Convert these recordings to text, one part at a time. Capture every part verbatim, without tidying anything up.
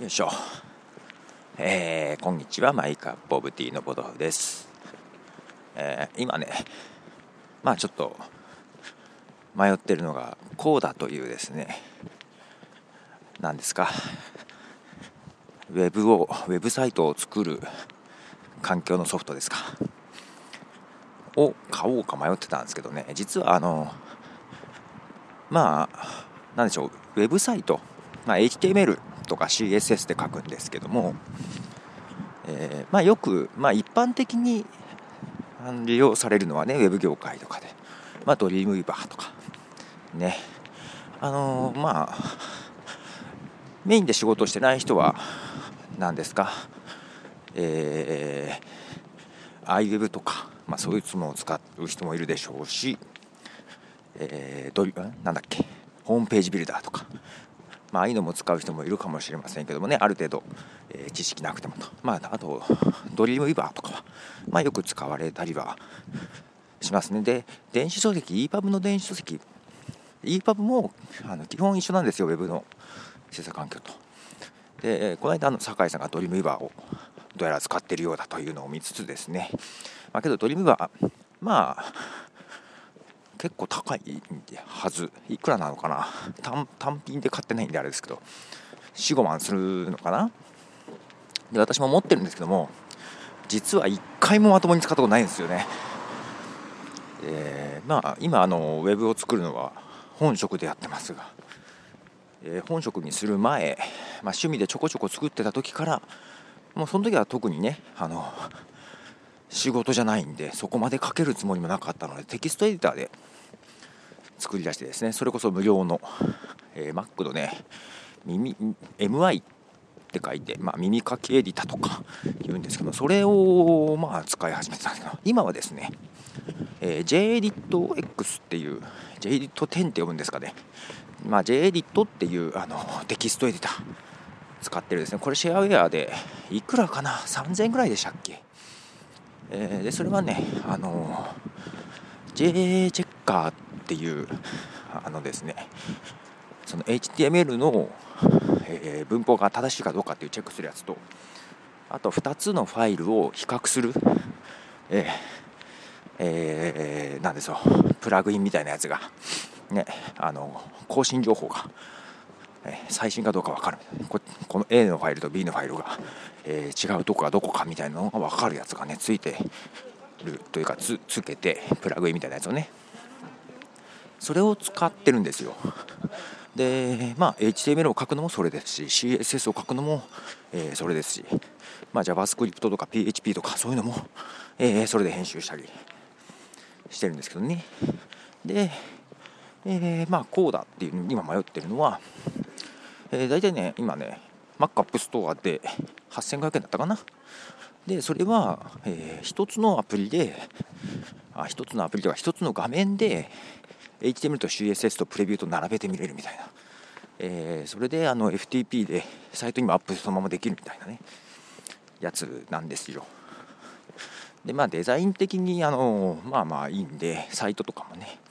よいしょ、えー、こんにちは。マイカップオブティーのポトフです。えー、今ねまあちょっと迷ってるのがコーダというですね、何ですか、ウェブをウェブサイトを作る環境のソフトですかを買おうか迷ってたんですけどね、実はあのまあなんでしょう、ウェブサイト、まあ、エイチティーエムエル とか シーエスエス で書くんですけども、えーまあ、よく、まあ、一般的に利用されるのはね、ウェブ業界とかで、まあ、ドリームウィーバーとかね、あのー、まあメインで仕事をしてない人は何ですか、えー、iWeb とか、まあ、そういうものを使う人もいるでしょうし、えー、ドリなんだっけホームページビルダーとか、まあああいうのも使う人もいるかもしれませんけどもね、ある程度、えー、知識なくてもと、まああとドリームウィーバーとかは、まあ、よく使われたりはしますね。で、電子書籍 イーパブ の電子書籍 イーパブ もあの基本一緒なんですよ、ウェブの制作環境と。で、この間の酒井さんがドリームウィーバーをどうやら使っているようだというのを見つつですね、まあ、けどドリームウィーバーまあ結構高いはず。いくらなのかな、 単, 単品で買ってないんであれですけど よん,ご 万するのかな。で、私も持ってるんですけども、実はいっかいもまともに使ったことないんですよね。えー、まあ今あのウェブを作るのは本職でやってますが、えー、本職にする前、まあ、趣味でちょこちょこ作ってた時から、もうその時は特にね、あの仕事じゃないんでそこまで書けるつもりもなかったので、テキストエディターで作り出してですね、それこそ無料の、えー、Mac のね耳 エムアイ って書いて、まあ、耳かきエディターとか言うんですけど、それをまあ使い始めてたんですけど、今はですね、えー、JEditX っていう ジェイエディットテン って呼ぶんですかね、まあ、JEdit っていうあのテキストエディター使ってるですね。これシェアウェアでいくらかな、さんぜんえんぐらいでしたっけ。えー、でそれはね、あの J チェッカーっていうあのですね、その エイチティーエムエル の、えー、文法が正しいかどうかっていうチェックするやつと、あとふたつのファイルを比較する、えーえー、なんでしょう、プラグインみたいなやつがね、あの更新情報が、えー、最新かどうか分かる。 こ, この A のファイルと B のファイルが、えー、違うとこがどこかみたいなのが分かるやつがねついてるというか、 つ, つけてプラグインみたいなやつをね、それを使ってるんですよ。で、まあ エイチティーエムエル を書くのもそれですし、 シーエスエス を書くのも、えー、それですし、まあ、JavaScript とか ピーエイチピー とかそういうのも、えー、それで編集したりしてるんですけどね。で、えー、まあコーダっていう今迷ってるのは、えー、大体ね今ね Mac App Store ではっせんごひゃくえんだったかな。でそれは、えー、一つのアプリであ一つのアプリとか一つの画面で エイチティーエムエル と シーエスエス とプレビューと並べて見れるみたいな、えー、それであの エフティーピー でサイトにもアップそのままできるみたいなねやつなんですよ。でまあデザイン的にあのまあまあいいんで、サイトとかもね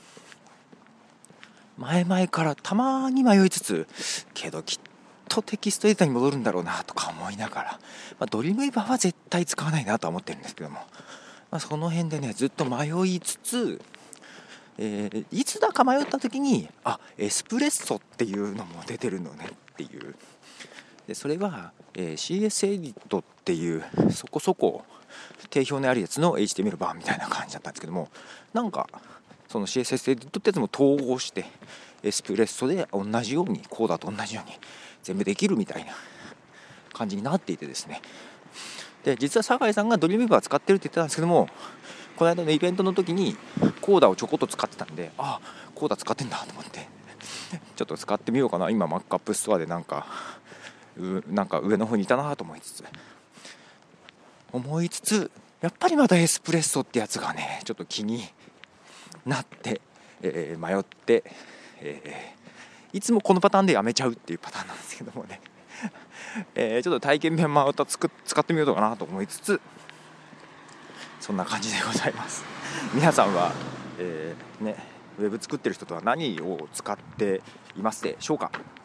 前々からたまに迷いつつ、けどきっとテキストエディターに戻るんだろうなとか思いながら、まあ、ドリームウィーバーは絶対使わないなとは思ってるんですけども、まあ、その辺でねずっと迷いつつ、えー、いつだか迷った時にあエスプレッソっていうのも出てるのねっていう。でそれは、えー、シーエス エディットっていうそこそこ定評のあるやつの エイチティーエムエル 版みたいな感じだったんですけども、なんかその シーエスエス エディットってやつも統合してエスプレッソで同じようにコーダと同じように全部できるみたいな感じになっていてですね。で実は酒井さんがドリームウィーバー使ってるって言ってたんですけども、この間のイベントの時にコーダをちょこっと使ってたんで、あコーダ使ってんだと思ってちょっと使ってみようかな。今 Mac App Store でなんかなんか上の方にいたなと思いつつ思いつつやっぱりまたエスプレッソってやつがねちょっと気になって、えー、迷って、えー、いつもこのパターンでやめちゃうっていうパターンなんですけどもねえー、ちょっと体験版またつく使ってみようかなと思いつつ、そんな感じでございます皆さんは、えーね、ウェブ作ってる人とは何を使っていますでしょうか。